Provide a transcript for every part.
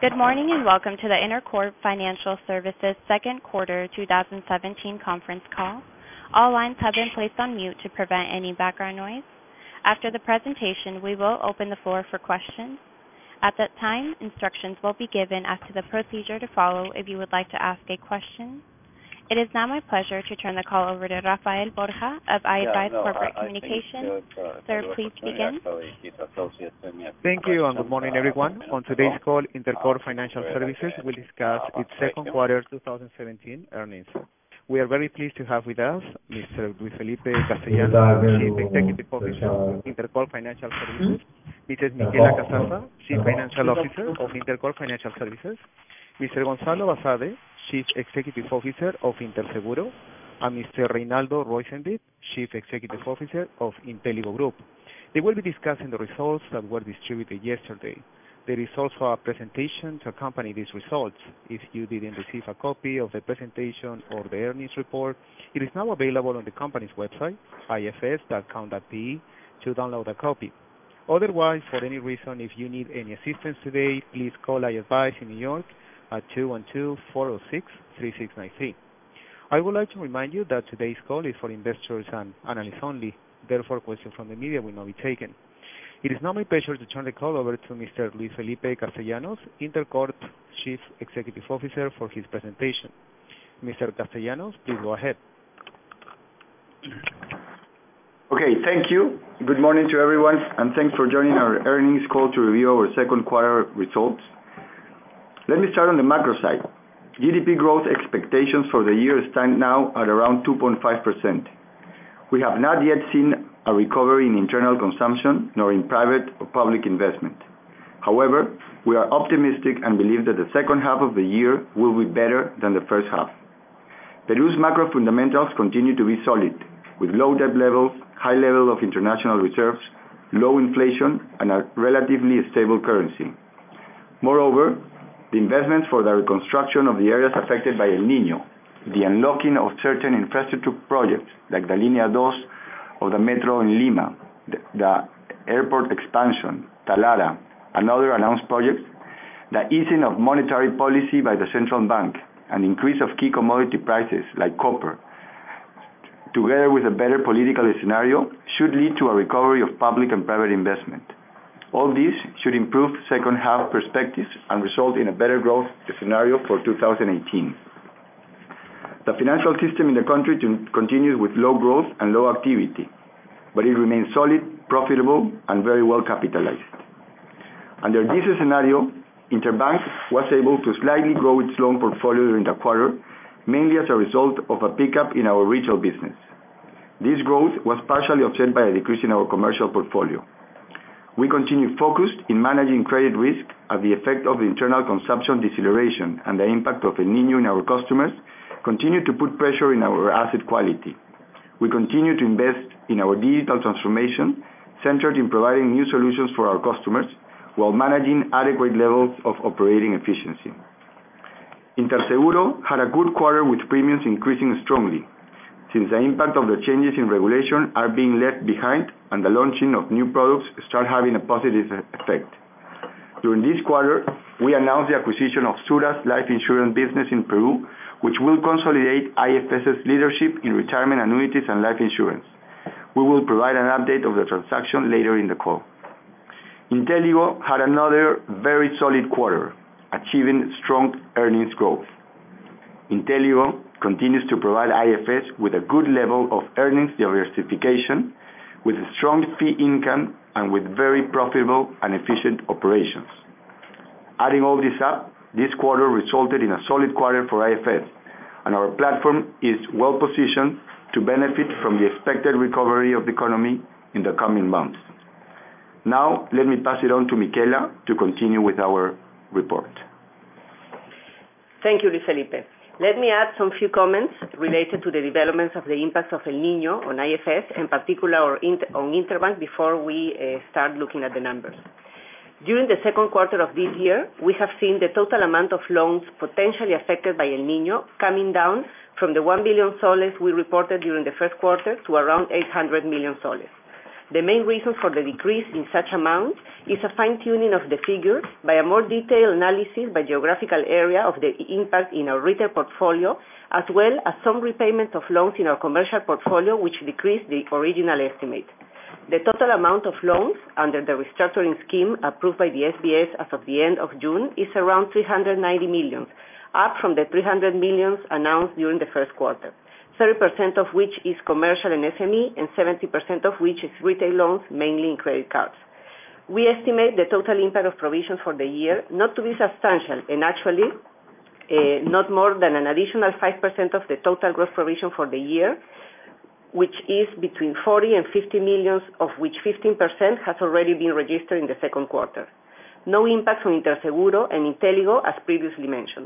Good morning and welcome to the Intercorp Financial Services second quarter 2017 conference call. All lines have been placed on mute to prevent any background noise. After the presentation, we will open the floor for questions. At that time, instructions will be given as to the procedure to follow if you would like to ask a question. It is now my pleasure to turn the call over to Rafael Borja of iAdvice Corporate Communications. Sir, please begin. Thank you and good morning everyone. On today's call, Intercorp Financial Services will discuss its second quarter 2017 earnings. We are very pleased to have with us Mr. Luis Felipe Castellanos, Chief Executive Officer of Intercorp Financial Services, Mrs. Michela Casassa, Chief Financial Officer of Intercorp Financial Services, Mr. Gonzalo Basadre, Chief Executive Officer of Interseguro, and Mr. Reynaldo Roysenblit, Chief Executive Officer of Inteligo Group. They will be discussing the results that were distributed yesterday. There is also a presentation to accompany these results. If you didn't receive a copy of the presentation or the earnings report, it is now available on the company's website, ifs.com.pe, to download a copy. Otherwise, for any reason, if you need any assistance today, please call iAdvice in New York at 212-406-3693. I would like to remind you that today's call is for investors and analysts only. Therefore, questions from the media will not be taken. It is now my pleasure to turn the call over to Mr. Luis Felipe Castellanos, Intercorp Chief Executive Officer, for his presentation. Mr. Castellanos, please go ahead. Okay, thank you. Good morning to everyone, and thanks for joining our earnings call to review our second quarter results. Let me start on the macro side. GDP growth expectations for the year stand now at around 2.5%. We have not yet seen a recovery in internal consumption nor in private or public investment. However, we are optimistic and believe that the second half of the year will be better than the first half. Peru's macro fundamentals continue to be solid, with low debt levels, high level of international reserves, low inflation, and a relatively stable currency. Moreover, the investments for the reconstruction of the areas affected by El Niño, the unlocking of certain infrastructure projects like the Línea 2 of the metro in Lima, the airport expansion, Talara, and other announced projects, the easing of monetary policy by the central bank, and increase of key commodity prices like copper, together with a better political scenario, should lead to a recovery of public and private investment. All this should improve second half perspectives and result in a better growth scenario for 2018. The financial system in the country continues with low growth and low activity, but it remains solid, profitable, and very well capitalized. Under this scenario, Interbank was able to slightly grow its loan portfolio during the quarter, mainly as a result of a pickup in our retail business. This growth was partially offset by a decrease in our commercial portfolio. We continue focused in managing credit risk as the effect of the internal consumption deceleration and the impact of El Niño in our customers continue to put pressure in our asset quality. We continue to invest in our digital transformation centered in providing new solutions for our customers while managing adequate levels of operating efficiency. Interseguro had a good quarter with premiums increasing strongly, since the impact of the changes in regulation are being left behind and the launching of new products start having a positive effect. During this quarter, we announced the acquisition of Sura's life insurance business in Peru, which will consolidate IFS's leadership in retirement annuities and life insurance. We will provide an update of the transaction later in the call. Inteligo had another very solid quarter, achieving strong earnings growth. Inteligo continues to provide IFS with a good level of earnings diversification, with strong fee income and with very profitable and efficient operations. Adding all this up, this quarter resulted in a solid quarter for IFS, and our platform is well positioned to benefit from the expected recovery of the economy in the coming months. Now, let me pass it on to Michela to continue with our report. Thank you, Luis Felipe. Let me add some few comments related to the developments of the impacts of El Niño on IFS, in particular on Interbank, before we start looking at the numbers. During the second quarter of this year, we have seen the total amount of loans potentially affected by El Niño coming down from the 1 billion soles we reported during the first quarter to around 800 million soles. The main reason for the decrease in such amount is a fine-tuning of the figures by a more detailed analysis by geographical area of the impact in our retail portfolio, as well as some repayment of loans in our commercial portfolio, which decreased the original estimate. The total amount of loans under the restructuring scheme approved by the SBS as of the end of June is around 390 million, up from the 300 million announced during the first quarter, 30% of which is commercial and SME, and 70% of which is retail loans, mainly in credit cards. We estimate the total impact of provisions for the year not to be substantial, and actually not more than an additional 5% of the total gross provision for the year, which is between 40 and 50 million, of which 15% has already been registered in the second quarter. No impact on Interseguro and Inteligo, as previously mentioned.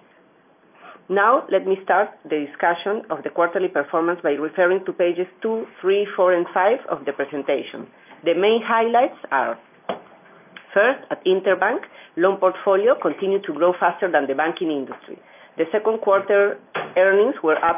Now, let me start the discussion of the quarterly performance by referring to pages 2, 3, 4, and 5 of the presentation. The main highlights are: first, at Interbank, loan portfolio continued to grow faster than the banking industry. The second quarter earnings were up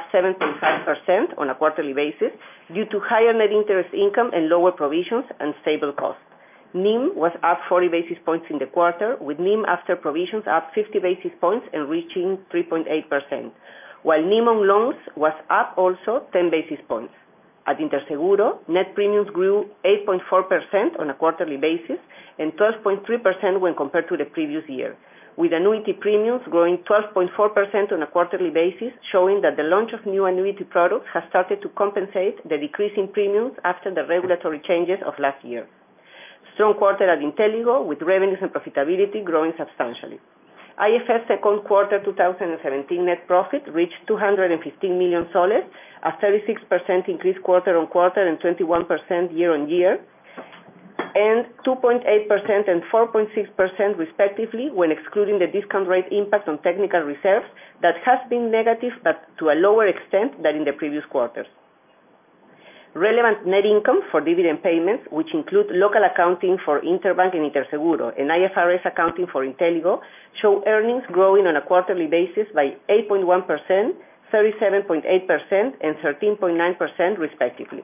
7.5% on a quarterly basis due to higher net interest income and lower provisions and stable costs. NIM was up 40 basis points in the quarter, with NIM after provisions up 50 basis points and reaching 3.8%, while NIM on loans was up also 10 basis points. At Interseguro, net premiums grew 8.4% on a quarterly basis and 12.3% when compared to the previous year, with annuity premiums growing 12.4% on a quarterly basis, showing that the launch of new annuity products has started to compensate the decrease in premiums after the regulatory changes of last year. Strong quarter at Inteligo, with revenues and profitability growing substantially. IFS second quarter 2017 net profit reached 215 million soles, a 36% increase quarter-on-quarter and 21% year-on-year, and 2.8% and 4.6% respectively when excluding the discount rate impact on technical reserves that has been negative but to a lower extent than in the previous quarters. Relevant net income for dividend payments, which include local accounting for Interbank and Interseguro and IFRS accounting for Inteligo, show earnings growing on a quarterly basis by 8.1%, 37.8%, and 13.9% respectively.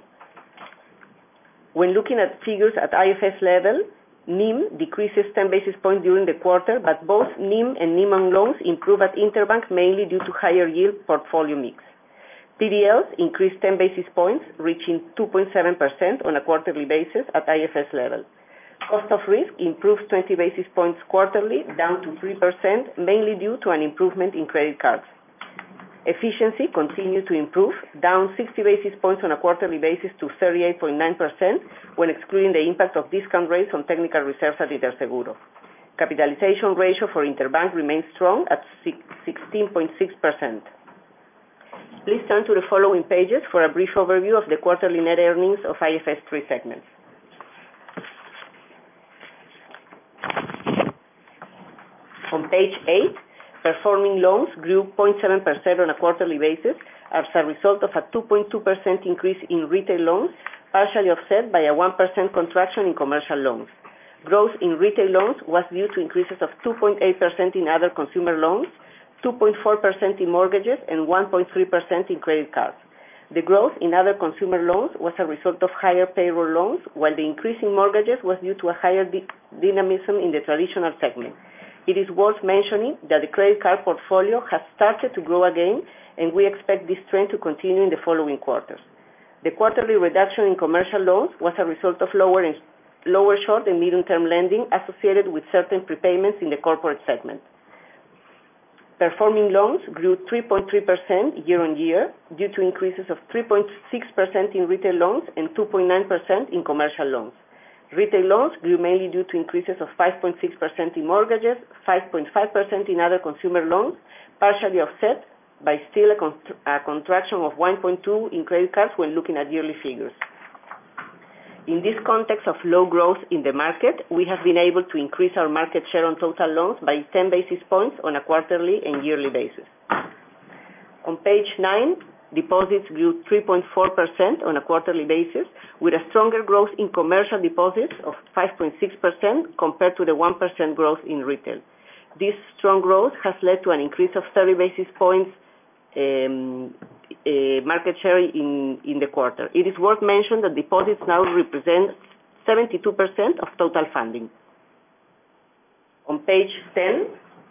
When looking at figures at IFS level, NIM decreases 10 basis points during the quarter, but both NIM and NIM on loans improve at Interbank mainly due to higher yield portfolio mix. PDLs increased 10 basis points, reaching 2.7% on a quarterly basis at IFS level. Cost of risk improved 20 basis points quarterly, down to 3%, mainly due to an improvement in credit cards. Efficiency continued to improve, down 60 basis points on a quarterly basis to 38.9% when excluding the impact of discount rates on technical reserves at Interseguro. Capitalization ratio for Interbank remains strong at 16.6%. Please turn to the following pages for a brief overview of the quarterly net earnings of IFS 3 segments. On page 8, performing loans grew 0.7% on a quarterly basis as a result of a 2.2% increase in retail loans, partially offset by a 1% contraction in commercial loans. Growth in retail loans was due to increases of 2.8% in other consumer loans, 2.4% in mortgages, and 1.3% in credit cards. The growth in other consumer loans was a result of higher payroll loans, while the increase in mortgages was due to a higher dynamism in the traditional segment. It is worth mentioning that the credit card portfolio has started to grow again, and we expect this trend to continue in the following quarters. The quarterly reduction in commercial loans was a result of lower short and medium-term lending associated with certain prepayments in the corporate segment. Performing loans grew 3.3% year-on-year due to increases of 3.6% in retail loans and 2.9% in commercial loans. Retail loans grew mainly due to increases of 5.6% in mortgages, 5.5% in other consumer loans, partially offset by still a contraction of 1.2% in credit cards when looking at yearly figures. In this context of low growth in the market, we have been able to increase our market share on total loans by 10 basis points on a quarterly and yearly basis. On page 9, deposits grew 3.4% on a quarterly basis, with a stronger growth in commercial deposits of 5.6% compared to the 1% growth in retail. This strong growth has led to an increase of 30 basis points market share in the quarter. It is worth mentioning that deposits now represent 72% of total funding. On page 10,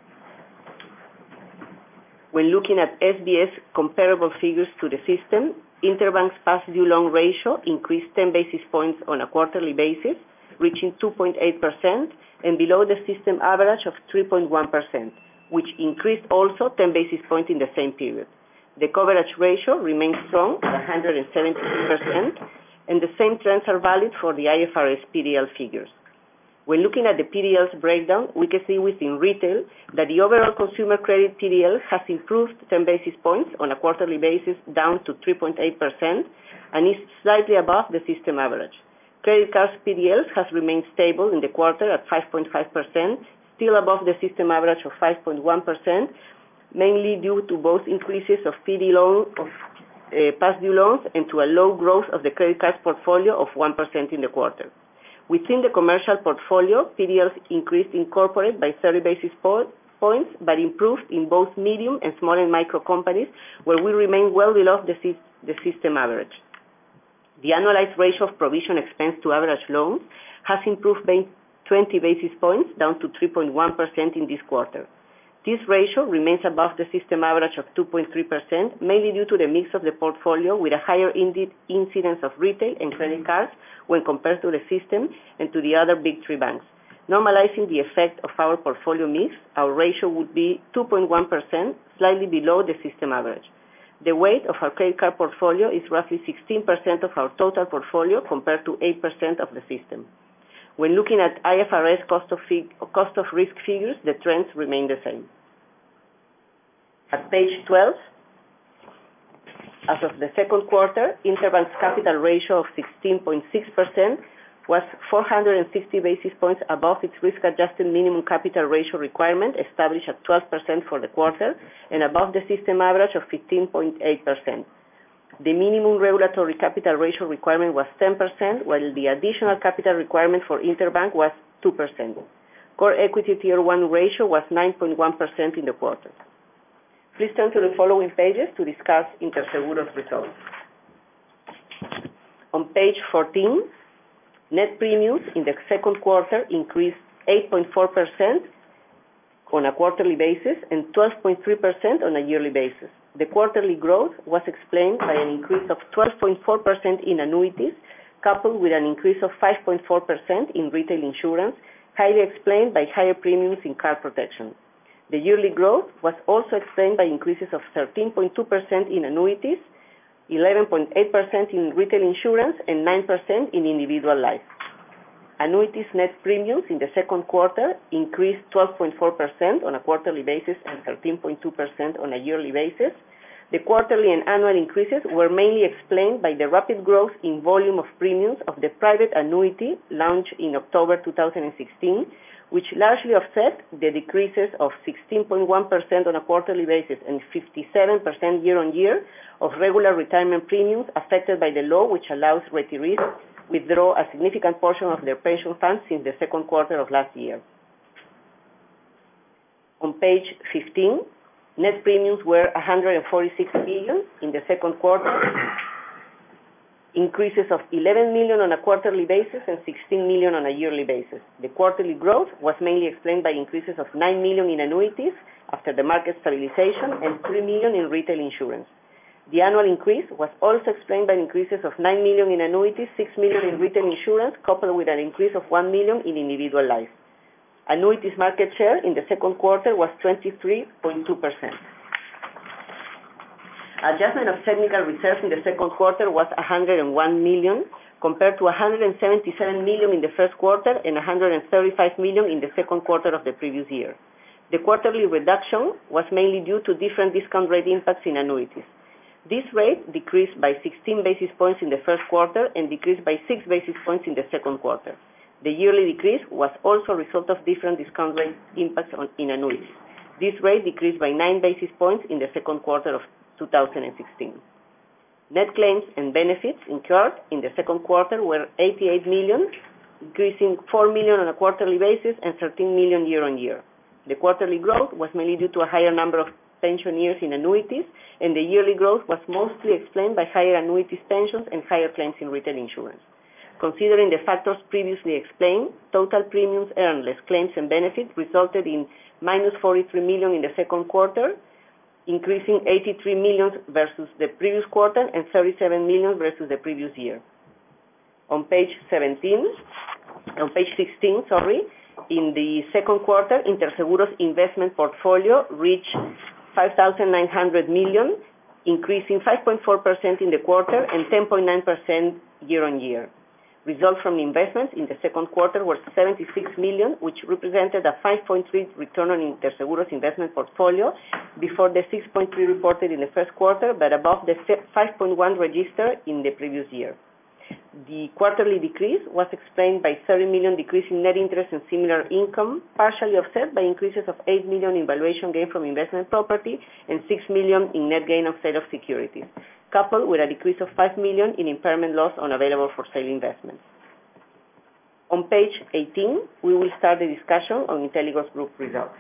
when looking at SBS comparable figures to the system, Interbank's past due loan ratio increased 10 basis points on a quarterly basis, reaching 2.8% and below the system average of 3.1%, which increased also 10 basis points in the same period. The coverage ratio remains strong at 173%, and the same trends are valid for the IFRS PDL figures. When looking at the PDL's breakdown, we can see within retail that the overall consumer credit PDL has improved 10 basis points on a quarterly basis down to 3.8% and is slightly above the system average. Credit cards PDLs has remained stable in the quarter at 5.5%, still above the system average of 5.1%, mainly due to both increases of PD loan of past due loans and to a low growth of the credit cards portfolio of 1% in the quarter. Within the commercial portfolio, PDLs increased in corporate by 30 basis points, but improved in both medium and small and micro companies, where we remain well below the system average. The annualized ratio of provision expense to average loans has improved by 20 basis points, down to 3.1% in this quarter. This ratio remains above the system average of 2.3%, mainly due to the mix of the portfolio with a higher incidence of retail and credit cards when compared to the system and to the other big three banks. Normalizing the effect of our portfolio mix, our ratio would be 2.1%, slightly below the system average. The weight of our credit card portfolio is roughly 16% of our total portfolio compared to 8% of the system. When looking at IFRS cost of risk figures, the trends remain the same. At page 12, as of the second quarter, Interbank's capital ratio of 16.6% was 460 basis points above its risk-adjusted minimum capital ratio requirement, established at 12% for the quarter, and above the system average of 15.8%. The minimum regulatory capital ratio requirement was 10%, while the additional capital requirement for Interbank was 2%. Core equity tier 1 ratio was 9.1% in the quarter. Please turn to the following pages to discuss Interseguro's results. On page 14, net premiums in the second quarter increased 8.4% on a quarterly basis and 12.3% on a yearly basis. The quarterly growth was explained by an increase of 12.4% in annuities, coupled with an increase of 5.4% in retail insurance, highly explained by higher premiums in car protection. The yearly growth was also explained by increases of 13.2% in annuities, 11.8% in retail insurance, and 9% in individual life. Annuities net premiums in the second quarter increased 12.4% on a quarterly basis and 13.2% on a yearly basis. The quarterly and annual increases were mainly explained by the rapid growth in volume of premiums of the private annuity launched in October 2016, which largely offset the decreases of 16.1% on a quarterly basis and 57% year-on-year of regular retirement premiums affected by the law, which allows retirees withdraw a significant portion of their pension funds since the second quarter of last year. On page 15, net premiums were 146 million in the second quarter, increases of 11 million on a quarterly basis and 16 million on a yearly basis. The quarterly growth was mainly explained by increases of 9 million in annuities after the market stabilization and 3 million in retail insurance. The annual increase was also explained by increases of 9 million in annuities, 6 million in retail insurance, coupled with an increase of 1 million in individual life. Annuities market share in the second quarter was 23.2%. Adjustment of technical reserves in the second quarter was 101 million, compared to 177 million in the first quarter and 135 million in the second quarter of the previous year. The quarterly reduction was mainly due to different discount rate impacts in annuities. This rate decreased by 16 basis points in the first quarter and decreased by 6 basis points in the second quarter. The yearly decrease was also a result of different discount rate impacts in annuities. This rate decreased by 9 basis points in the second quarter of 2016. Net claims and benefits incurred in the second quarter were 88 million, increasing 4 million on a quarterly basis and 13 million year-on-year. The quarterly growth was mainly due to a higher number of pensioners in annuities, and the yearly growth was mostly explained by higher annuities pensions and higher claims in retail insurance. Considering the factors previously explained, total premiums earned less claims and benefits resulted in minus 43 million in the second quarter, increasing 83 million versus the previous quarter and 37 million versus the previous year. On page 16, in the second quarter, Interseguro's investment portfolio reached 5,900 million, increasing 5.4% in the quarter and 10.9% year-on-year. Results from investments in the second quarter were 76 million, which represented a 5.3 return on Interseguro's investment portfolio before the 6.3 reported in the first quarter, but above the 5.1 registered in the previous year. The quarterly decrease was explained by 30 million decrease in net interest and similar income, partially offset by increases of 8 million in valuation gain from investment property and 6 million in net gain of sale of securities, coupled with a decrease of 5 million in impairment loss on available for sale investments. On page 18, we will start the discussion on Inteligo's group results.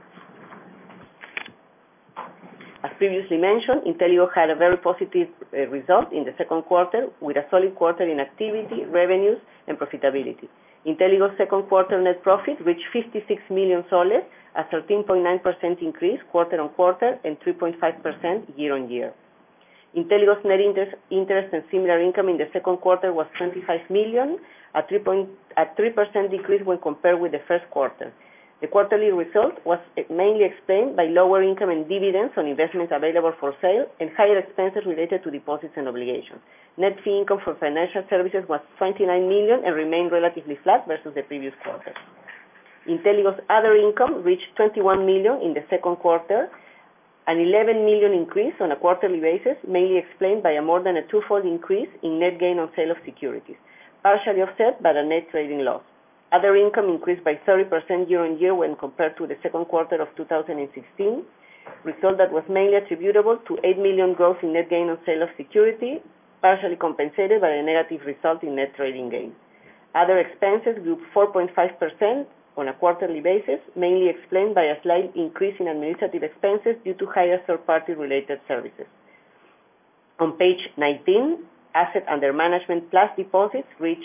As previously mentioned, Inteligo had a very positive result in the second quarter with a solid quarter in activity, revenues, and profitability. Inteligo's second quarter net profit reached 56 million soles, a 13.9% increase quarter-on-quarter and 3.5% year-on-year. Inteligo's net interest and similar income in the second quarter was 25 million, a 3% decrease when compared with the first quarter. The quarterly result was mainly explained by lower income and dividends on investments available for sale and higher expenses related to deposits and obligations. Net fee income for financial services was 29 million and remained relatively flat versus the previous quarter. Inteligo's other income reached 21 million in the second quarter, an 11 million increase on a quarterly basis, mainly explained by a more than a twofold increase in net gain on sale of securities, partially offset by a net trading loss. Other income increased by 30% year-on-year when compared to the second quarter of 2016, result that was mainly attributable to 8 million growth in net gain on sale of security, partially compensated by a negative result in net trading gain. Other expenses grew 4.5% on a quarterly basis, mainly explained by a slight increase in administrative expenses due to higher third-party related services. On page 19, asset under management plus deposits reached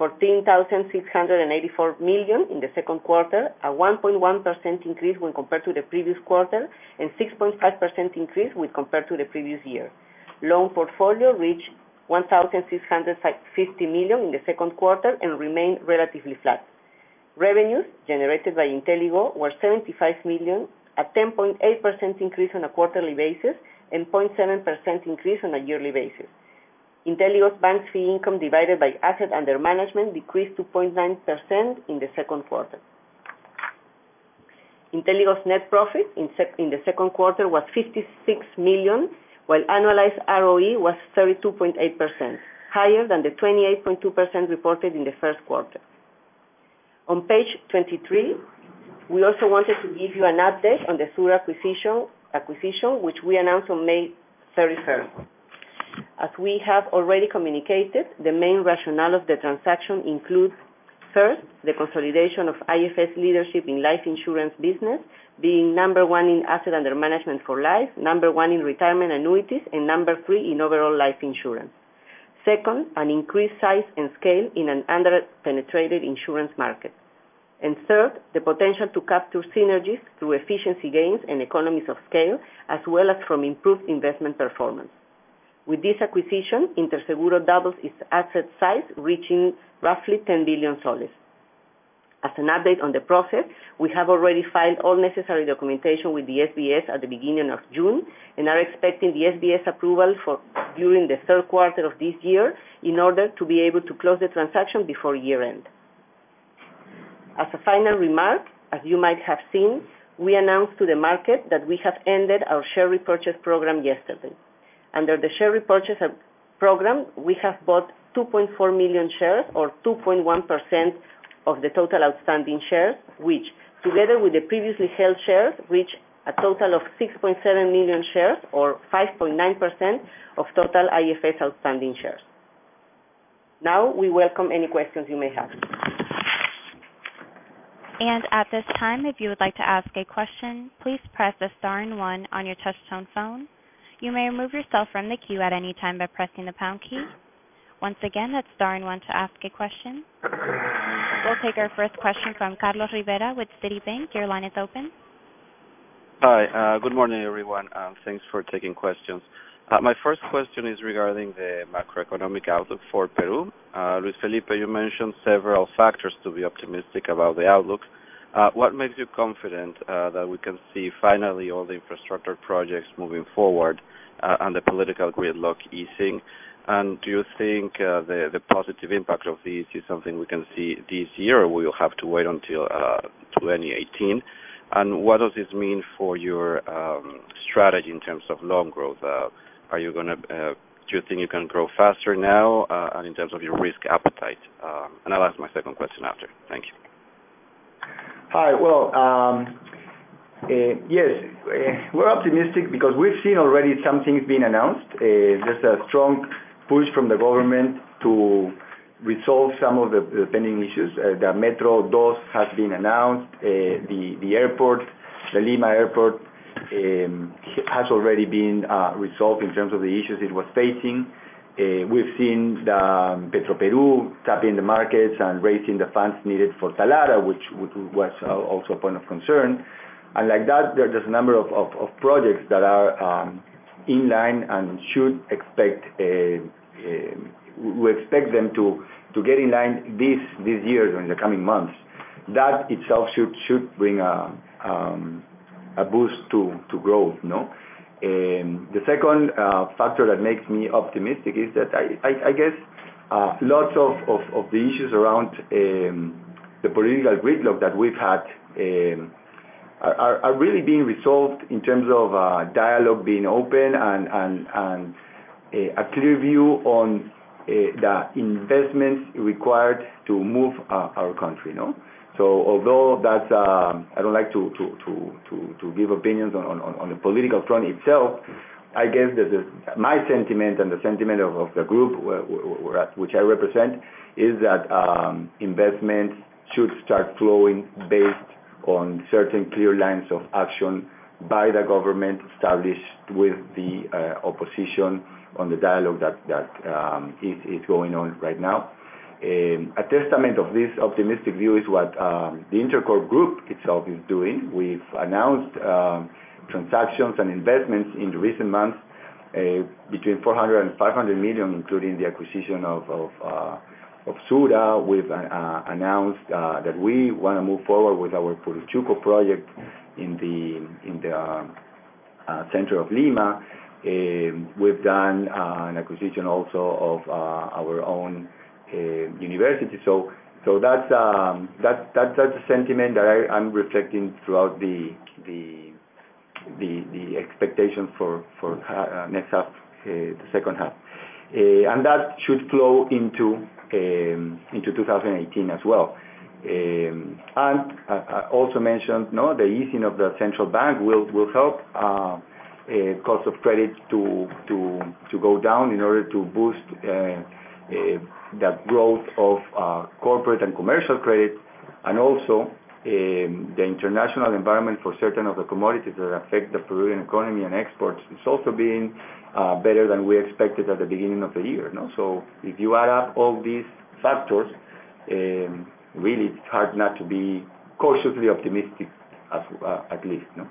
14,684 million in the second quarter, a 1.1% increase when compared to the previous quarter and 6.5% increase when compared to the previous year. Loan portfolio reached 1,650 million in the second quarter and remained relatively flat. Revenues generated by Inteligo were 75 million, a 10.8% increase on a quarterly basis and 0.7% increase on a yearly basis. Inteligo's bank's fee income divided by asset under management decreased to 0.9% in the second quarter. Inteligo's net profit in the second quarter was 56 million, while annualized ROE was 32.8%, higher than the 28.2% reported in the first quarter. On page 23, we also wanted to give you an update on the Sur acquisition, which we announced on May 31st. As we have already communicated, the main rationale of the transaction includes, first, the consolidation of IFS leadership in life insurance business, being number one in asset under management for life, number one in retirement annuities, and number 3 in overall life insurance. Second, an increased size and scale in an under-penetrated insurance market. And third, the potential to capture synergies through efficiency gains and economies of scale, as well as from improved investment performance. With this acquisition, Interseguro doubles its asset size, reaching roughly 10 billion soles. As an update on the process, we have already filed all necessary documentation with the SBS at the beginning of June and are expecting the SBS approval during the third quarter of this year in order to be able to close the transaction before year end. As a final remark, as you might have seen, we announced to the market that we have ended our share repurchase program yesterday. Under the share repurchase program, we have bought 2.4 million shares, or 2.1% of the total outstanding shares, which, together with the previously held shares, reach a total of 6.7 million shares, or 5.9% of total IFS outstanding shares. Now, we welcome any questions you may have. And at this time, if you would like to ask a question, please press the star and 1 on your touch-tone phone. You may remove yourself from the queue at any time by pressing the pound key. Once again, that's star and one to ask a question. We'll take our first question from Carlos Rivera with Citibank. Your line is open. Hi, good morning, everyone. Thanks for taking questions. My first question is regarding the macroeconomic outlook for Peru. Luis Felipe, you mentioned several factors to be optimistic about the outlook. What makes you confident that we can see finally all the infrastructure projects moving forward and the political gridlock easing? And do you think the positive impact of these is something we can see this year, or will you have to wait until 2018? And what does this mean for your strategy in terms of loan growth? Are you going to? Do you think you can grow faster now? And in terms of your risk appetite? And I'll ask my second question after. Thank you. Hi. Well, yes, we're optimistic because we've seen already some things being announced. There's a strong push from the government to resolve some of the pending issues. The Metro 2 has been announced. The airport, the Lima airport, has already been resolved in terms of the issues it was facing. We've seen the Petroperú tapping the markets and raising the funds needed for Talara, which was also a point of concern. And like that, there's a number of projects that are in line and should expect we expect them to get in line this year or in the coming months. That itself should bring a boost to growth, no? The second factor that makes me optimistic is that I guess lots of the issues around the political gridlock that we've had are really being resolved in terms of dialogue being open and a clear view on the investments required to move our country, no? So although that's I don't like to give opinions on the political front itself, I guess that my sentiment and the sentiment of the group which I represent is that investments should start flowing based on certain clear lines of action by the government established with the opposition on the dialogue that is going on right now. A testament of this optimistic view is what the Intercorp Group itself is doing. We've announced transactions and investments in the recent months between 400 and 500 million, including the acquisition of Sura. We've announced that we want to move forward with our Puruchuco project in the center of Lima. We've done an acquisition also of our own university. So that's a sentiment that I'm reflecting throughout the expectations for next half, the second half, and that should flow into 2018 as well. And I also mentioned, no, the easing of the central bank will help cost of credit to go down in order to boost the growth of corporate and commercial credit, and also the international environment for certain of the commodities that affect the Peruvian economy and exports is also being better than we expected at the beginning of the year. No? So if you add up all these factors, really it's hard not to be cautiously optimistic at least. No?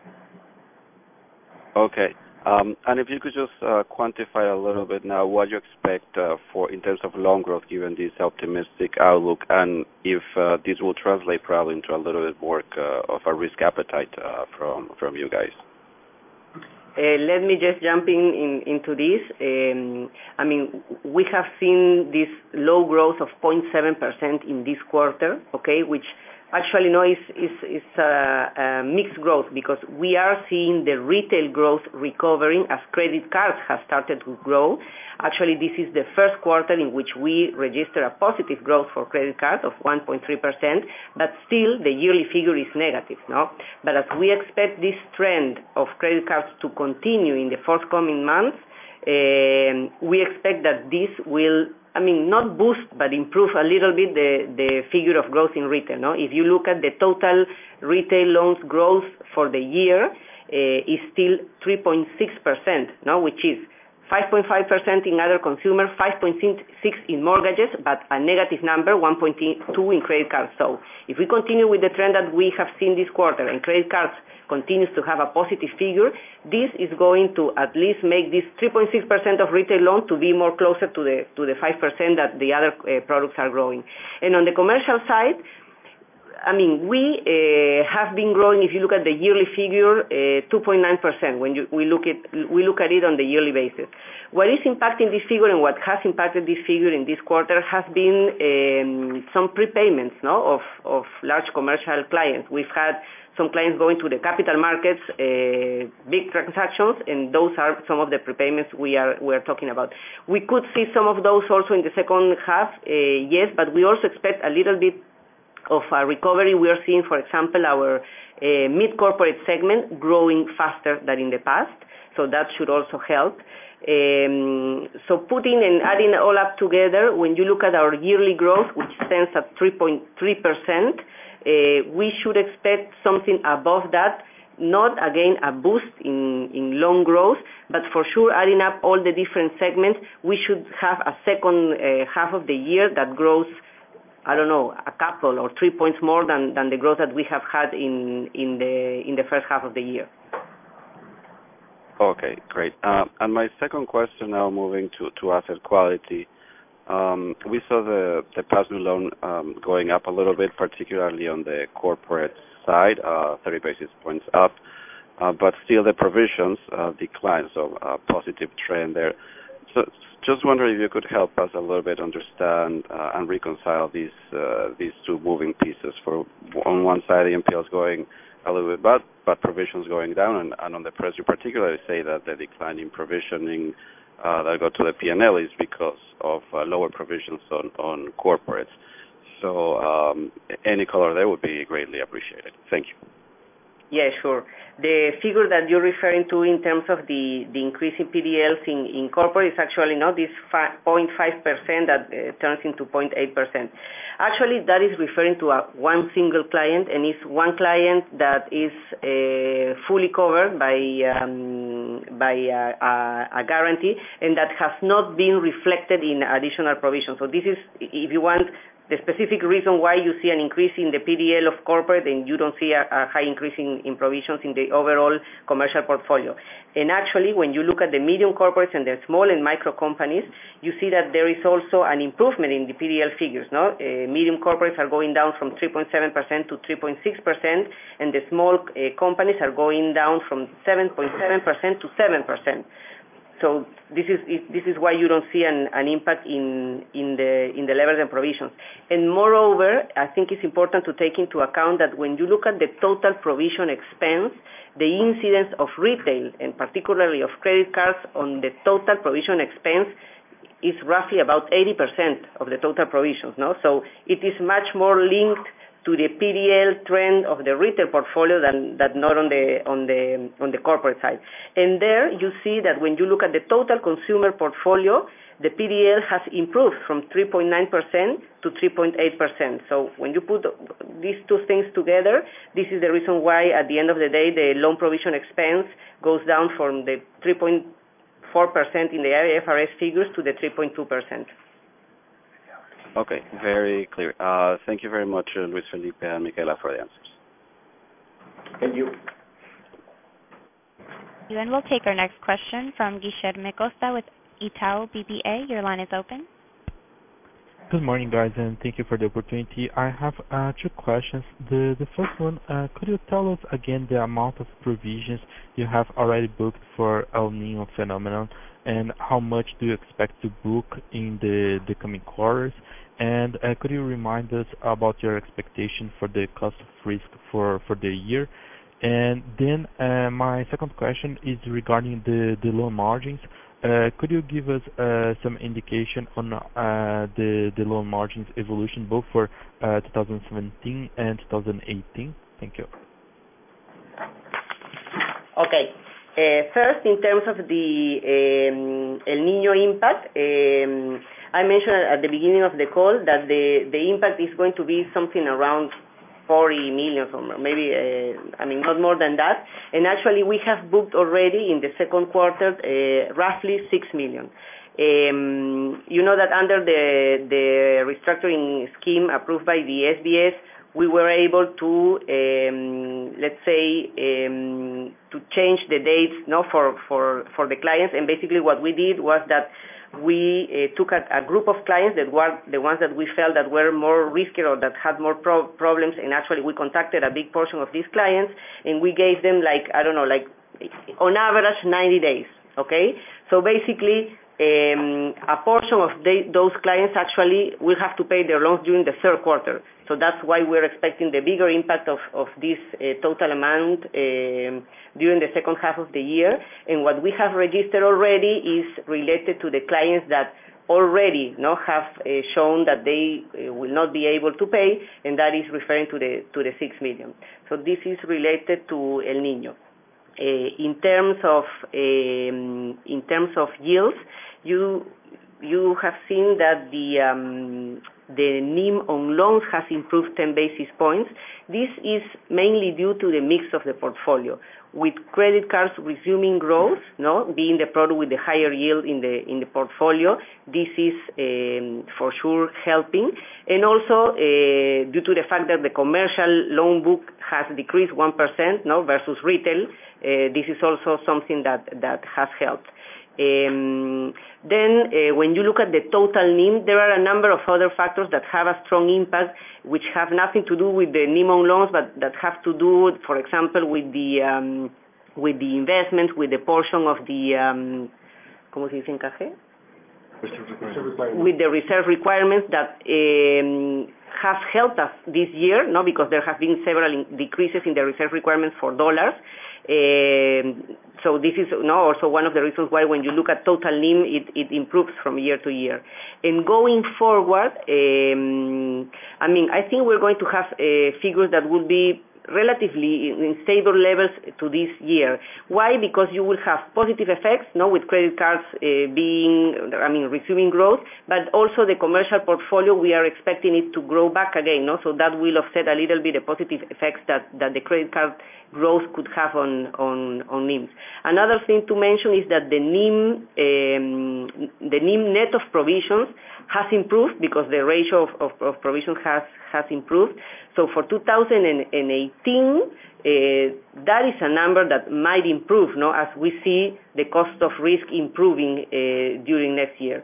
Okay. And if you could just quantify a little bit now what you expect for in terms of loan growth given this optimistic outlook, and if this will translate probably into a little bit more of a risk appetite from you guys. Let me just jump into this. I mean, we have seen this low growth of 0.7% in this quarter, okay, which actually no is a mixed growth, because we are seeing the retail growth recovering as credit cards have started to grow. Actually, this is the first quarter in which we register a positive growth for credit cards of 1.3%, but still the yearly figure is negative, no? But as we expect this trend of credit cards to continue in the forthcoming months, we expect that this will, I mean, not boost, but improve a little bit the figure of growth in retail. No? If you look at the total retail loans growth for the year, is still 3.6%, no? Which is 5.5% in other consumer, 5.6% in mortgages, but a negative number, 1.2% in credit cards. So if we continue with the trend that we have seen this quarter and credit cards continues to have a positive figure, this is going to at least make this 3.6% of retail loan to be more closer to the 5% that the other products are growing. And on the commercial side, I mean, we have been growing, if you look at the yearly figure, 2.9% when we look at it on the yearly basis. What is impacting this figure and what has impacted this figure in this quarter has been some prepayments, no, of large commercial clients. We've had some clients going to the capital markets, big transactions, and those are some of the prepayments we are talking about. We could see some of those also in the second half, yes, but we also expect a little bit of a recovery. We are seeing, for example, our mid-corporate segment growing faster than in the past, so that should also help. So putting and adding all up together, when you look at our yearly growth, which stands at 3.3%, we should expect something above that, not again a boost in loan growth, but for sure adding up all the different segments, we should have a second half of the year that grows, I don't know, a couple or 3 points more than the growth that we have had in the first half of the year. Okay, great. And my second question now, moving to asset quality. We saw the past due loan going up a little bit, particularly on the corporate side, 30 basis points up, but still the provisions declined, so a positive trend there. So just wondering if you could help us a little bit understand and reconcile these two moving pieces. For on one side, the NPLs going a little bit bad, but provisions going down, and on the press you particularly say that the decline in provisioning that go to the P&L is because of lower provisions on corporates. So any color there would be greatly appreciated. Thank you. Yeah, sure. The figure that you're referring to in terms of the increase in PDLs in corporate is actually not this 0.5% that turns into 0.8%. Actually, that is referring to one single client, and it's one client that is fully covered by a guarantee, and that has not been reflected in additional provision. So this is, if you want, the specific reason why you see an increase in the PDL of corporate and you don't see a high increase in provisions in the overall commercial portfolio. And actually, when you look at the medium corporates and the small and micro companies, you see that there is also an improvement in the PDL figures. No, medium corporates are going down from 3.7% to 3.6%, and the small companies are going down from 7.7% to 7%. So this is why you don't see an impact in the levels and provisions. And moreover, I think it's important to take into account that when you look at the total provision expense, the incidence of retail and particularly of credit cards on the total provision expense is roughly about 80% of the total provisions. No, so it is much more linked to the PDL trend of the retail portfolio than not on the corporate side. And there you see that when you look at the total consumer portfolio, the PDL has improved from 3.9% to 3.8%. So when you put these two things together, this is the reason why at the end of the day the loan provision expense goes down from the 3.4% in the IFRS figures to the 3.2%. Okay, very clear. Thank you very much, Luis Felipe and Micaela, for the answers. Thank you. And we'll take our next question from Guilherme Costa with Itaú BBA. Your line is open. Good morning, guys, and thank you for the opportunity. I have two questions. The first one, could you tell us again the amount of provisions you have already booked for El Niño phenomenon, and how much do you expect to book in the coming quarters? And could you remind us about your expectation for the cost of risk for the year? And then my second question is regarding the loan margins. Could you give us some indication on the loan margins evolution both for 2017 and 2018? Thank you. Okay. First, in terms of the El Niño impact, I mentioned at the beginning of the call that the impact is going to be something around 40 million, or maybe, not more than that. And actually, we have booked already in the second quarter roughly 6 million. You know that under the restructuring scheme approved by the SBS, we were able to, to change the dates for the clients. And basically what we did was that we took a group of clients that were the ones that we felt that were more risky or that had more problems, and actually we contacted a big portion of these clients, and we gave them on average 90 days, okay? So basically, a portion of those clients actually will have to pay their loans during the third quarter. So that's why we're expecting the bigger impact of this total amount during the second half of the year. And what we have registered already is related to the clients that already have shown that they will not be able to pay, and that is referring to the 6 million. So this is related to El Niño. In terms of yields, you have seen that the NIM on loans has improved 10 basis points. This is mainly due to the mix of the portfolio, with credit cards resuming growth, being the product with the higher yield in the portfolio. This is for sure helping, and also due to the fact that the commercial loan book has decreased 1%, versus retail. This is also something that has helped. Then when you look at the total NIM, there are a number of other factors that have a strong impact, which have nothing to do with the NIM on loans, but that have to do, for example, with the investments, with the portion of the, ¿cómo se dice encaje? With the reserve requirements that have helped us this year, because there have been several decreases in the reserve requirements for dollars. So this is also one of the reasons why when you look at total NIM, it improves from year to year. And going forward, I think we're going to have figures that will be relatively in stable levels to this year. Why? Because you will have positive effects, with credit cards resuming growth, but also the commercial portfolio, we are expecting it to grow back again, so that will offset a little bit the positive effects that the credit card growth could have on NIMs. Another thing to mention is that the NIM net of provisions has improved because the ratio of provisions has improved. So for 2018, that is a number that might improve, as we see the cost of risk improving during next year.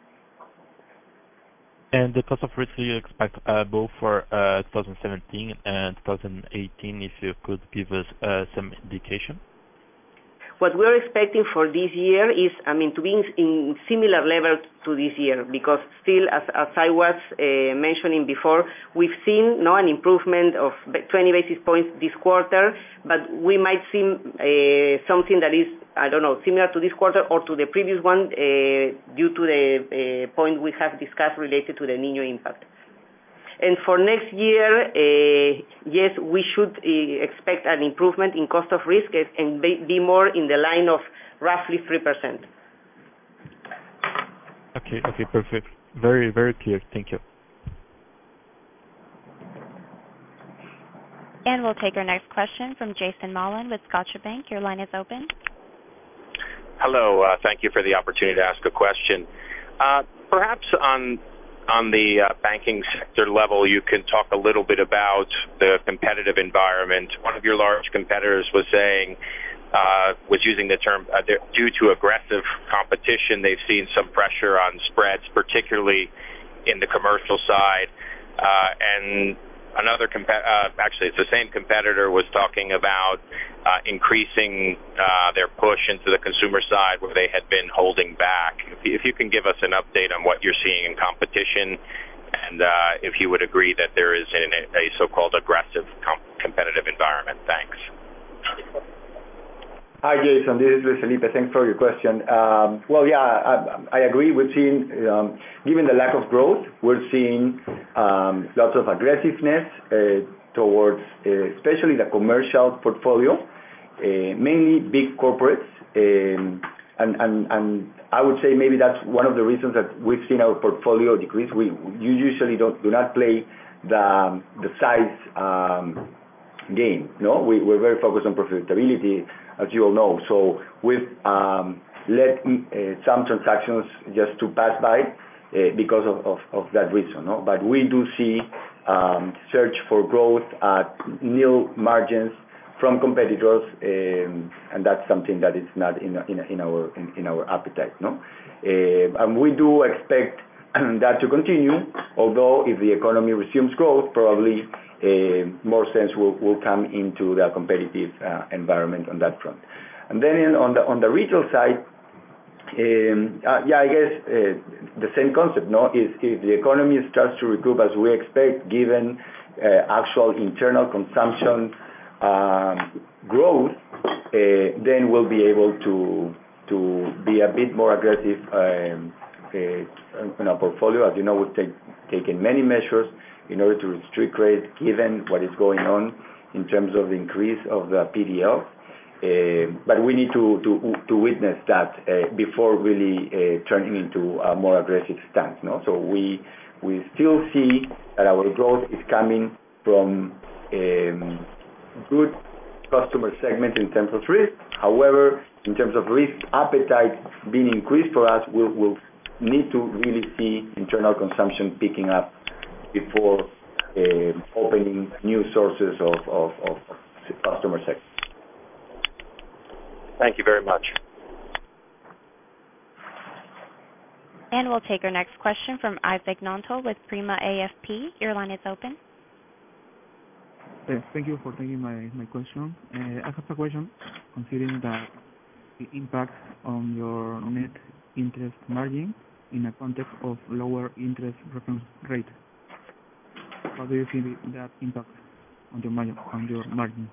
And the cost of risk you expect both for 2017 and 2018, if you could give us some indication? What we're expecting for this year is, to be in similar levels to this year, because still, as I was mentioning before, we've seen an improvement of 20 basis points this quarter, but we might see something that is, similar to this quarter or to the previous one due to the point we have discussed related to the Niño impact. And for next year, yes, we should expect an improvement in cost of risk and be more in the line of roughly 3%. Okay, perfect. Very, very clear. Thank you. And we'll take our next question from Jason Mollin with Scotiabank. Your line is open. Hello. Thank you for the opportunity to ask a question. Perhaps on the banking sector level, you can talk a little bit about the competitive environment. One of your large competitors was using the term, due to aggressive competition, they've seen some pressure on spreads, particularly in the commercial side. And another actually it's the same competitor was talking about increasing their push into the consumer side where they had been holding back. If you can give us an update on what you're seeing in competition, and if you would agree that there is a so-called aggressive competitive environment. Thanks. Hi, Jason. This is Luis Felipe. Thanks for your question. I agree. We've seen, given the lack of growth, we're seeing lots of aggressiveness towards especially the commercial portfolio, mainly big corporates. And I would say maybe that's one of the reasons that we've seen our portfolio decrease. You usually do not play the size gain. No, we're very focused on profitability, as you all know. So we've let some transactions just to pass by because of that reason. No, but we do see search for growth at nil margins from competitors, and that's something that is not in our appetite. No, and we do expect that to continue. Although if the economy resumes growth, probably more sense will come into the competitive environment on that front. And then on the retail side, I guess the same concept. No, if the economy starts to recoup as we expect, given actual internal consumption growth, then we'll be able to be a bit more aggressive in our portfolio. As you know, we've taken many measures in order to restrict credit, given what is going on in terms of the increase of the PDL. But we need to witness that before really turning into a more aggressive stance. No, so we still see that our growth is coming from good customer segment in terms of risk. However, in terms of risk appetite being increased for us, we'll need to really see internal consumption picking up before opening new sources of customer segment. Thank you very much. And we'll take our next question from Isaac Nonto with Prima AFP. Your line is open. Yes, thank you for taking my question. I have a question considering the impact on your net interest margin in a context of lower interest reference rate. How do you see that impact on your margin?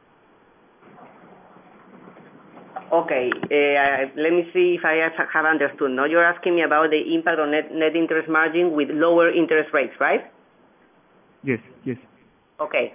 Okay, let me see if I have understood. No, you're asking me about the impact on net interest margin with lower interest rates, right? Yes. Okay.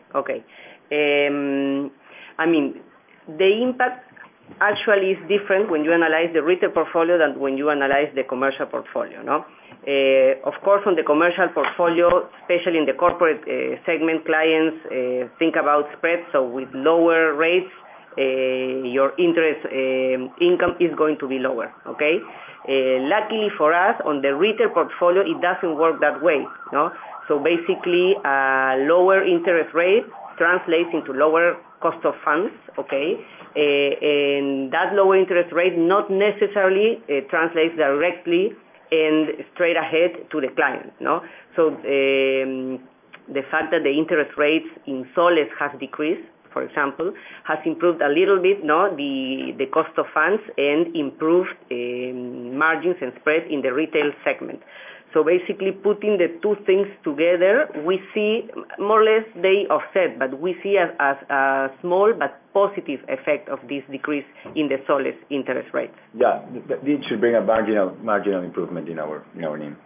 I mean, the impact actually is different when you analyze the retail portfolio than when you analyze the commercial portfolio. No, of course, on the commercial portfolio, especially in the corporate segment, clients think about spreads. So with lower rates, your interest income is going to be lower. Okay. Luckily for us, on the retail portfolio, it doesn't work that way. No. So basically, lower interest rate translates into lower cost of funds. Okay. And that lower interest rate not necessarily translates directly and straight ahead to the client. No. So the fact that the interest rates in soles has decreased, for example, has improved a little bit, no, the cost of funds and improved margins and spread in the retail segment. So basically, putting the two things together, we see more or less they offset, but we see as a small but positive effect of this decrease in the soles interest rates. Yeah, it should bring a marginal improvement in our NIM.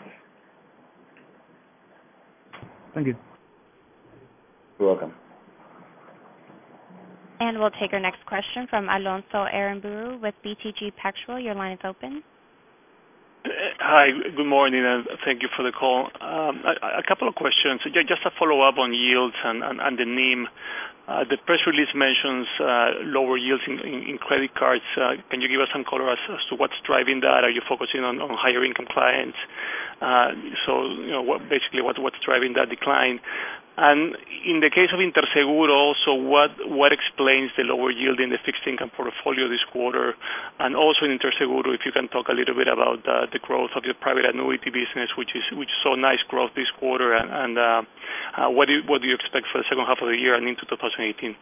Thank you. You're welcome. And we'll take our next question from Alonso Aramburu with BTG Pactual. Your line is open. Hi, good morning, and thank you for the call. A couple of questions. Just a follow-up on yields and the NIM. The press release mentions lower yields in credit cards. Can you give us some color as to what's driving that? Are you focusing on higher income clients? What's driving that decline? And in the case of Interseguro, also, what explains the lower yield in the fixed income portfolio this quarter? And also in Interseguro, if you can talk a little bit about the growth of your private annuity business, which saw nice growth this quarter, and what do you expect for the second half of the year and into 2018?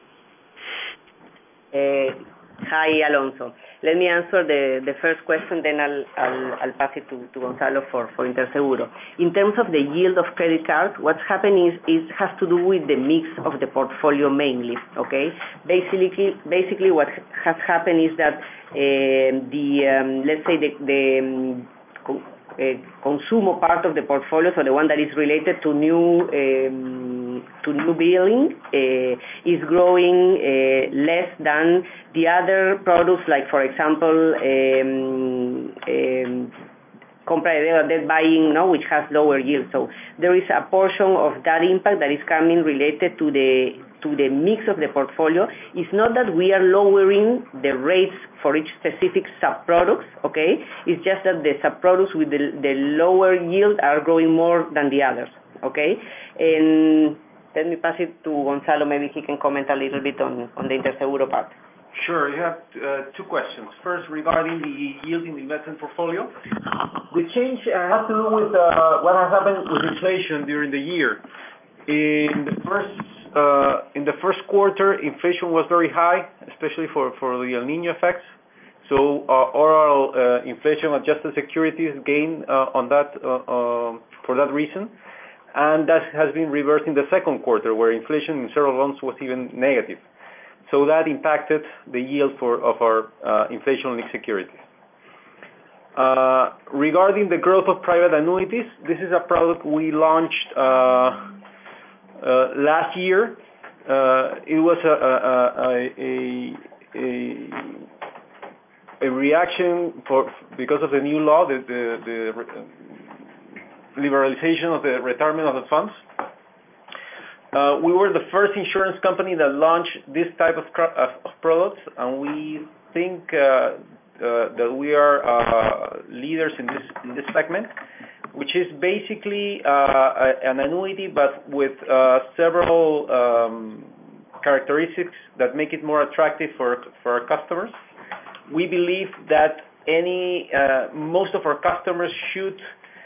Hi, Alonso. Let me answer the first question, then I'll pass it to Gonzalo for Interseguro. In terms of the yield of credit cards, what's happening has to do with the mix of the portfolio mainly. Okay, basically what has happened is that let's say the consumer part of the portfolio, so the one that is related to new billing, is growing less than the other products, like for example compra de deuda, debt buying, which has lower yield. So there is a portion of that impact that is coming related to the mix of the portfolio. It's not that we are lowering the rates for each specific sub-products, okay? It's just that the sub-products with the lower yield are growing more than the others, okay? And let me pass it to Gonzalo. Maybe he can comment a little bit on the Interseguro part. Sure. You have two questions. First, regarding the yield in the investment portfolio. The change has to do with what has happened with inflation during the year. In the first quarter, inflation was very high, especially for the El Niño effects. So overall inflation-adjusted securities gained on that for that reason, and that has been reversed in the second quarter, where inflation in several months was even negative. So that impacted the yield of our inflation-linked securities. Regarding the growth of private annuities, this is a product we launched last year. It was a reaction because of the new law, the liberalization of the retirement of the funds. We were the first insurance company that launched this type of products, and we think that we are leaders in this segment, which is basically an annuity, but with several characteristics that make it more attractive for our customers. We believe that most of our customers should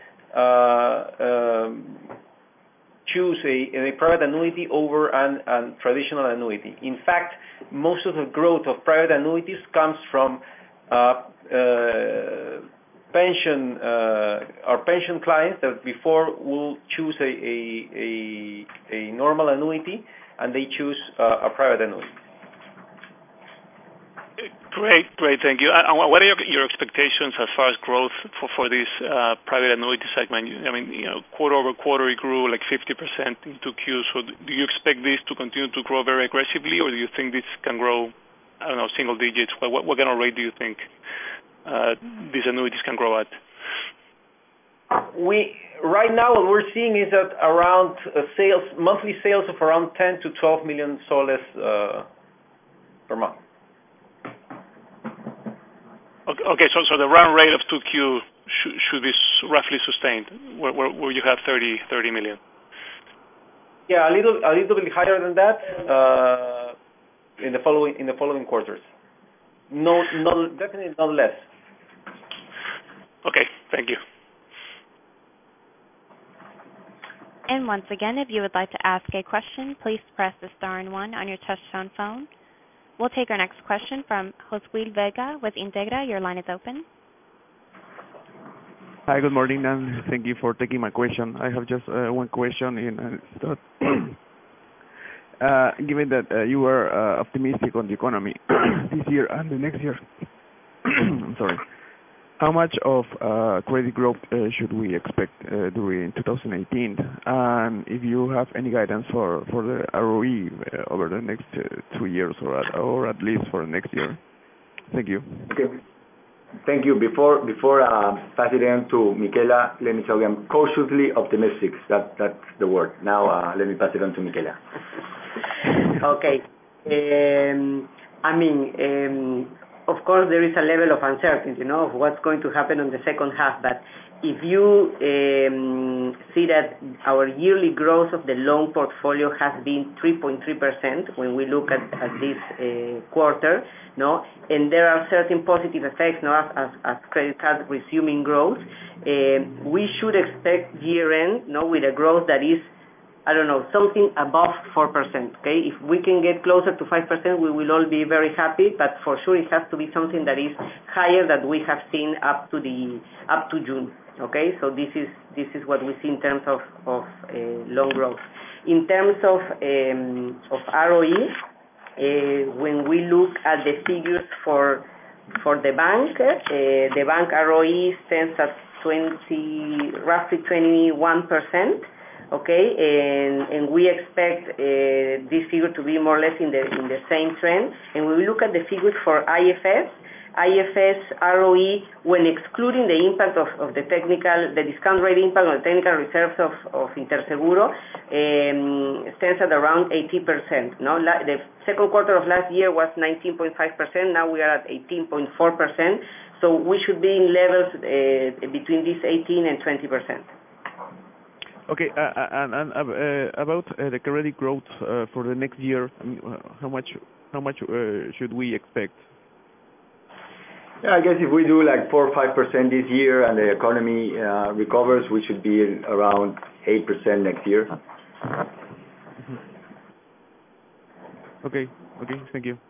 choose a private annuity over a traditional annuity. In fact, most of the growth of private annuities comes from our pension clients that before will choose a normal annuity, and they choose a private annuity. Great, thank you. And what are your expectations as far as growth for this private annuity segment? I mean, quarter over quarter it grew like 50% in 2Q. So do you expect this to continue to grow very aggressively, or do you think this can grow, I don't know, single digits? What kind of rate do you think these annuities can grow at? Right now, what we're seeing is that around monthly sales of around 10 to 12 million soles per month. Okay, so the run rate of 2Q should be roughly sustained, where you have 30 million. Yeah, a little bit higher than that in the following quarters. No, definitely not less. Okay, thank you. And once again, if you would like to ask a question, please press the star and 1 on your touch-tone phone. We'll take our next question from Josquil Vega with Integra. Your line is open. Hi, good morning, and thank you for taking my question. I have just one question. Given that you are optimistic on the economy this year and the next year, I'm sorry. How much of credit growth should we expect during 2018? And if you have any guidance for the ROE over the next 2 years, or at least for next year? Thank you. Okay. Thank you. Before passing it on to Michela, let me tell you, I'm cautiously optimistic. That's the word. Now let me pass it on to Michela. Okay. Of course, there is a level of uncertainty, of what's going to happen in the second half. But if you see that our yearly growth of the loan portfolio has been 3.3% when we look at this quarter, and there are certain positive effects as credit cards resuming growth, we should expect year-end with a growth that is, I don't know, something above 4%, okay? If we can get closer to 5%, we will all be very happy, but for sure it has to be something that is higher than we have seen up to June, okay? So this is what we see in terms of loan growth. In terms of ROE, when we look at the figures for the bank ROE stands at roughly 21%. Okay, and we expect this figure to be more or less in the same trend. And when we look at the figures for IFS, IFS ROE, when excluding the impact of the discount rate impact on the technical reserves of Interseguro, stands at around 80%. No? The second quarter of last year was 19.5%, now we are at 18.4%, so we should be in levels between this 18 and 20%. Okay, and about the credit growth for the next year, how much should we expect? Yeah, I guess if we do like 4 or 5% this year and the economy recovers, we should be around 8% next year. Mm-hmm. Okay, thank you.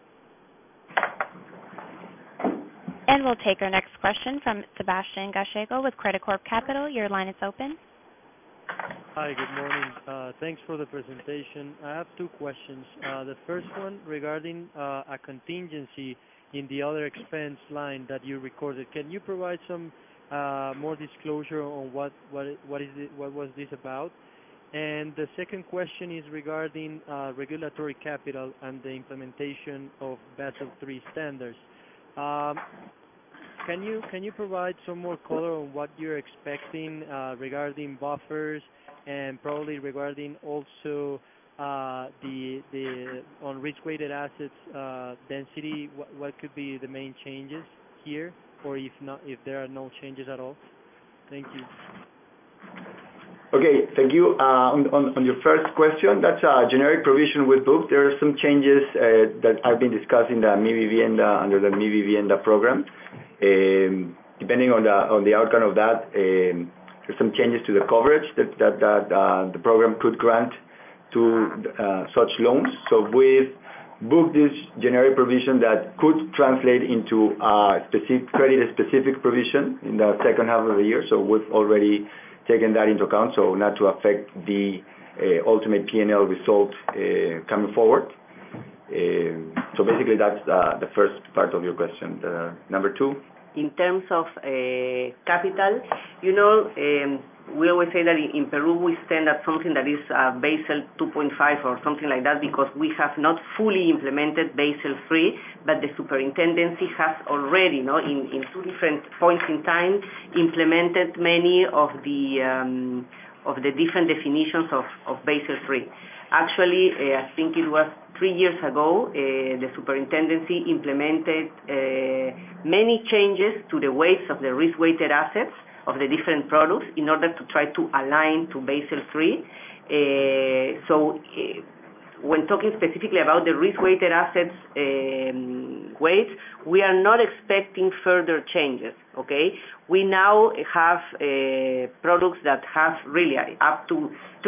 And we'll take our next question from Sebastian Gallego with Credicorp Capital. Your line is open. Hi, good morning. Thanks for the presentation. I have two questions. The first one regarding a contingency in the other expense line that you recorded. Can you provide some more disclosure on what was this about? And the second question is regarding regulatory capital and the implementation of Basel III standards. Can you provide some more color on what you're expecting regarding buffers and probably regarding also the on risk-weighted assets density? What could be the main changes here, or if there are no changes at all? Thank you. Okay, thank you. On your first question, that's a generic provision with book. There are some changes that I've been discussing under the Mi Vivienda program. Depending on the outcome of that, there's some changes to the coverage that the program could grant to such loans. So we've booked this generic provision that could translate into a credit-specific provision in the second half of the year. So we've already taken that into account, so not to affect the ultimate P&L result coming forward. So basically that's the first part of your question. Number two? In terms of capital, we always say that in Peru we stand at something that is Basel 2.5 or something like that, because we have not fully implemented Basel III, but the superintendency has already, in two different points in time, implemented many of the different definitions of Basel III. Actually, I think it was 3 years ago, the superintendency implemented many changes to the weights of the risk-weighted assets of the different products in order to try to align to Basel III. When talking specifically about the risk-weighted assets weights, we are not expecting further changes, okay? We now have products that have really up to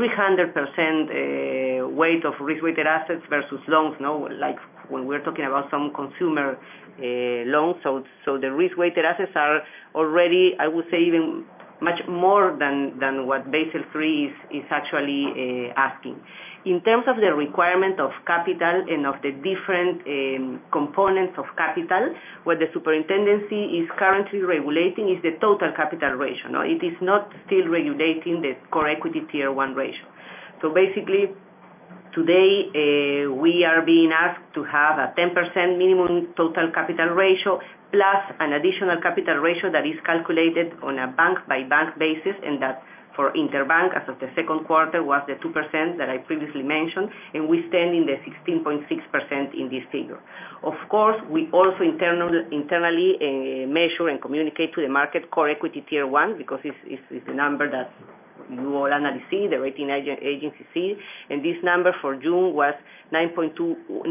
300% weight of risk-weighted assets versus loans, like when we're talking about some consumer loans. So the risk-weighted assets are already, I would say, even much more than what Basel III is actually asking. In terms of the requirement of capital and of the different components of capital, what the superintendency is currently regulating is the total capital ratio. No? It is not still regulating the core equity tier 1 ratio. So basically, today we are being asked to have a 10% minimum total capital ratio plus an additional capital ratio that is calculated on a bank-by-bank basis, and that for Interbank as of the second quarter was the 2% that I previously mentioned, and we stand in the 16.6% in this figure. Of course, we also internally measure and communicate to the market core equity tier 1, because it's the number that you all analysts see, the rating agency see, and this number for June was 9.1%,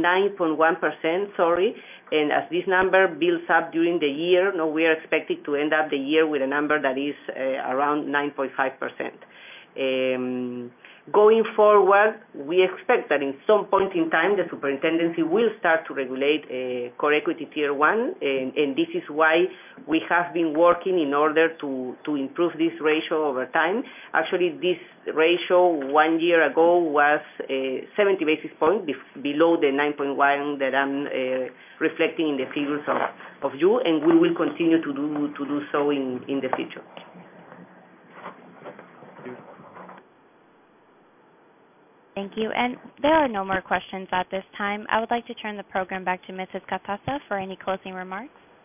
and as this number builds up during the year, we are expected to end up the year with a number that is around 9.5%. Going forward, we expect that in some point in time, the superintendency will start to regulate core equity tier 1, and this is why we have been working in order to improve this ratio over time. Actually, this ratio 1 year ago was 70 basis points below the 9.1 that I'm reflecting in the figures of you, and we will continue to do so in the future. Thank you. And there are no more questions at this time. I would like to turn the program back to Mrs. Catasa for any closing remarks.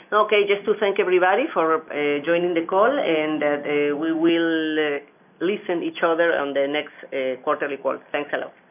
Okay, just to thank everybody for joining the call, and that we will listen each other on the next quarterly call. Thanks a lot.